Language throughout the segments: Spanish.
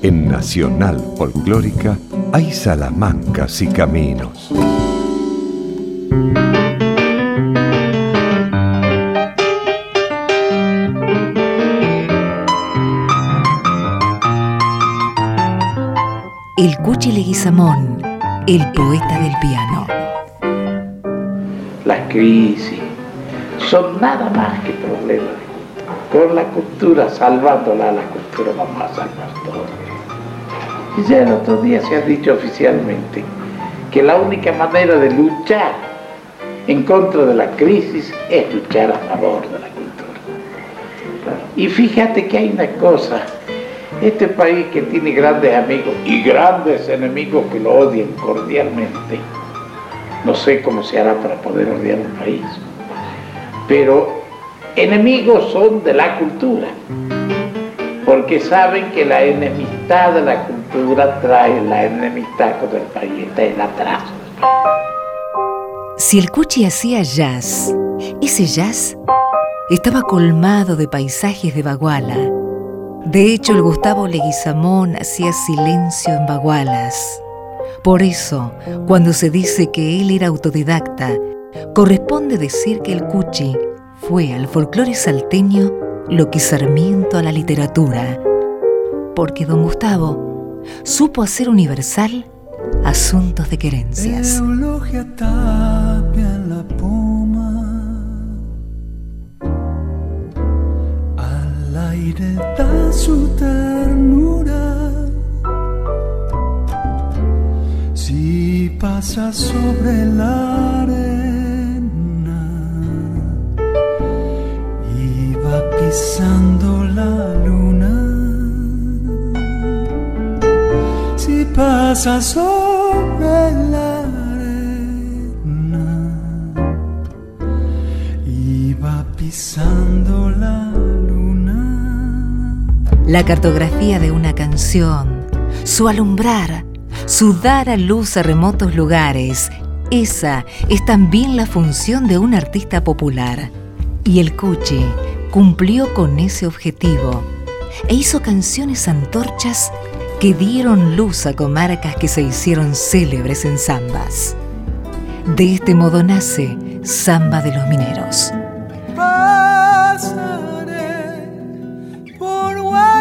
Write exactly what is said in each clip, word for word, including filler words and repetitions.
En Nacional Folclórica hay salamancas y caminos. El Cuchi Leguizamón, el poeta del piano. Las crisis son nada más que problemas. Con la cultura, salvándola, la cultura vamos a salvar todo. Y ya el otro día se ha dicho oficialmente que la única manera de luchar en contra de la crisis es luchar a favor de la cultura. Y fíjate que hay una cosa. Este país que tiene grandes amigos y grandes enemigos que lo odian cordialmente, no sé cómo se hará para poder odiar un país, pero enemigos son de la cultura, porque saben que la enemistad de la cultura trae la enemistad con el país, está el atraso. Si el Cuchi hacía jazz, ese jazz estaba colmado de paisajes de baguala. De hecho, el Gustavo Leguizamón hacía silencio en bagualas. Por eso, cuando se dice que él era autodidacta, corresponde decir que el Cuchi fue al folclore salteño lo que Sarmiento a la literatura, porque don Gustavo supo hacer universal asuntos de querencias. Eulogia Tapia en la poma, al aire da su ternura. Si pasa sobre la arena y va pisando la luna, si pasa sobre la arena y va pisando la luna. La cartografía de una canción, su alumbrar, su dar a luz a remotos lugares, esa es también la función de un artista popular. Y el Cuchi cumplió con ese objetivo e hizo canciones antorchas que dieron luz a comarcas que se hicieron célebres en zambas. De este modo nace Zamba de los Mineros. Pasaré por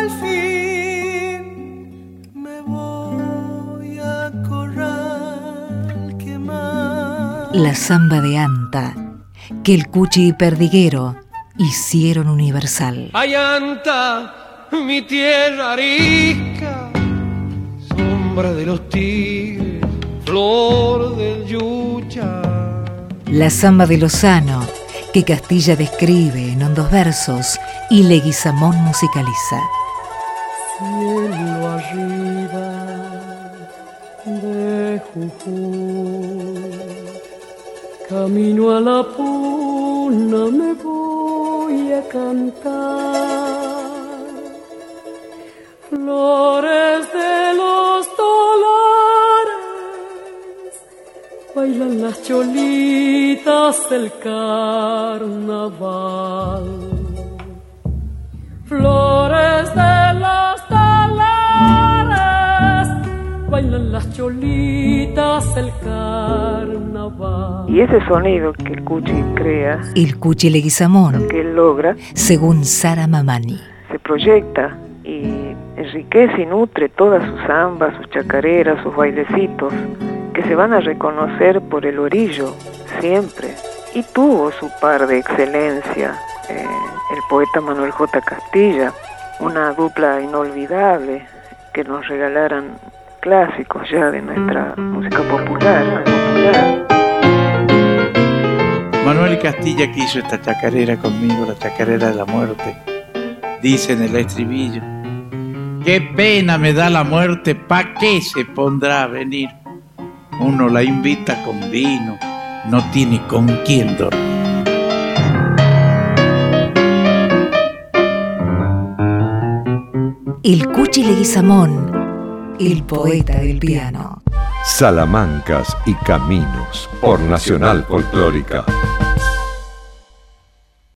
Gualfín, me voy a Corral Quemar. La zamba de Anta, que el Cuchi y Perdiguero hicieron universal. Ay, Anta, mi tierra arisca, sombra de los tigres, flor del yucha. La zamba de Lozano, que Castilla describe en hondos versos y Leguizamón musicaliza. Cielo arriba de Jujuy, camino a la puna me voy a cantar. Flores de los dólares, bailan las cholitas del carnaval. Flores de los dólares, bailan las cholitas del carnaval. Y ese sonido que el Cuchi crea, el Cuchi Leguizamón, lo que él logra, según Sara Mamani, se proyecta y enriquece y nutre todas sus zambas, sus chacareras, sus bailecitos, que se van a reconocer por el orillo siempre. Y tuvo su par de excelencia, eh, el poeta Manuel J. Castilla, una dupla inolvidable, que nos regalaran clásicos ya de nuestra música popular, popular. Manuel Castilla que hizo esta chacarera conmigo, la chacarera de la muerte, dice en el estribillo: qué pena me da la muerte, ¿pa' qué se pondrá a venir? Uno la invita con vino, no tiene con quién dormir. El Cuchi Leguizamón, el poeta del piano. Salamancas y caminos por Nacional Folclórica.